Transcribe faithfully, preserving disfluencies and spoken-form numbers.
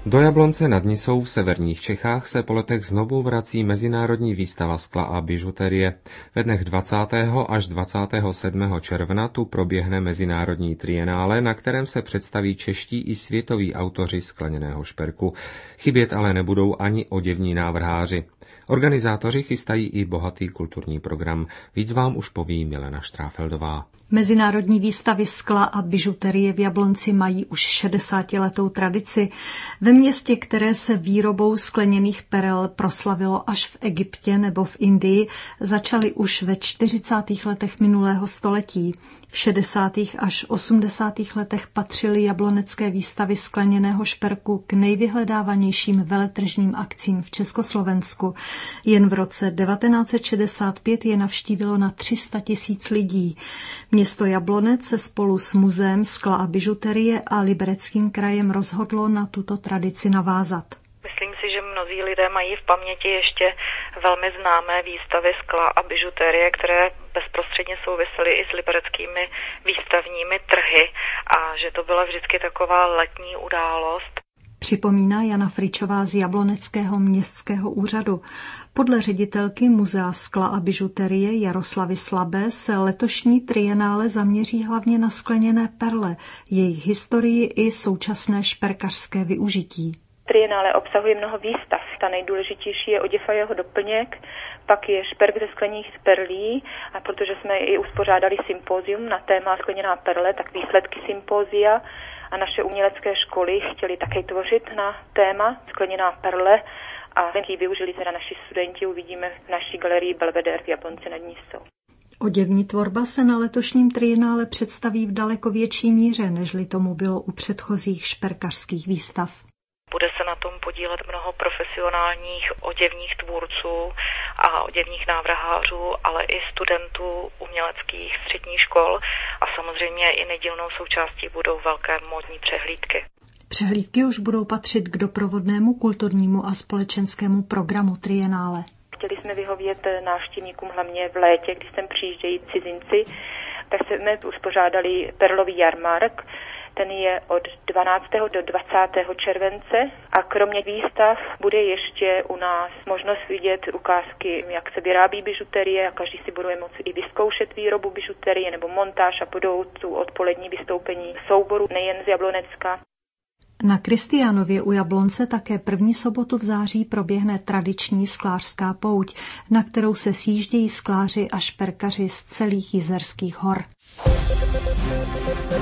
Do Jablonce nad Nisou v severních Čechách se po letech znovu vrací mezinárodní výstava skla a bižuterie. Ve dnech dvacátého až dvacátého sedmého června tu proběhne mezinárodní trienále, na kterém se představí čeští i světoví autoři skleněného šperku. Chybět ale nebudou ani oděvní návrháři. Organizátoři chystají i bohatý kulturní program. Víc vám už poví Milena Štráfeldová. Mezinárodní výstavy skla a bižuterie v Jablonci mají už šedesátiletou tradici. Ve městě, které se výrobou skleněných perel proslavilo až v Egyptě nebo v Indii, začaly už ve čtyřicátých letech minulého století. V šedesátých až osmdesátých letech patřily jablonecké výstavy skleněného šperku k nejvyhledávanějším veletržním akcím v Československu. Jen v roce devatenáct set šedesát pět je navštívilo na tři sta tisíc lidí. Město Jablonec se spolu s Muzeem skla a bižuterie a Libereckým krajem rozhodlo na tuto tradici navázat. Myslím si, že mnozí lidé mají v paměti ještě velmi známé výstavy skla a bižuterie, které bezprostředně souvisely i s libereckými výstavními trhy a že to byla vždycky taková letní událost. Připomíná Jana Fričová z Jabloneckého městského úřadu. Podle ředitelky Muzea skla a bižuterie Jaroslavy Slabé se letošní trienále zaměří hlavně na skleněné perle, jejich historii i současné šperkařské využití. Trienále obsahuje mnoho výstav. Ta nejdůležitější je oděv a jeho doplněk, pak je šperk ze skleněných perlí, a protože jsme i uspořádali sympózium na téma skleněná perle, tak výsledky sympózia a naše umělecké školy chtěli také tvořit na téma skleněná perle a ji využili teda naši studenti, uvidíme v naší galerii Belvedere v Jablonci nad Nisou. Oděvní tvorba se na letošním trienále představí v daleko větší míře, nežli tomu bylo u předchozích šperkařských výstav. Bude se na tom podílet mnoho profesionálních oděvních tvůrců a oděvních návrhářů, ale i studentů uměleckých středních škol a samozřejmě i nedílnou součástí budou velké módní přehlídky. Přehlídky už budou patřit k doprovodnému kulturnímu a společenskému programu trienále. Chtěli jsme vyhovět návštěvníkům hlavně v létě, kdy sem přijíždějí cizinci, tak jsme uspořádali perlový jarmark. Ten je od dvanáctého do dvacátého července a kromě výstav bude ještě u nás možnost vidět ukázky, jak se vyrábí bižuterie a každý si bude moci i vyzkoušet výrobu bižuterie nebo montáž a budou tu odpolední vystoupení souboru nejen z Jablonecka. Na Kristiánově u Jablonce také první sobotu v září proběhne tradiční sklářská pouť, na kterou se sjíždějí skláři a šperkaři z celých Jizerských hor.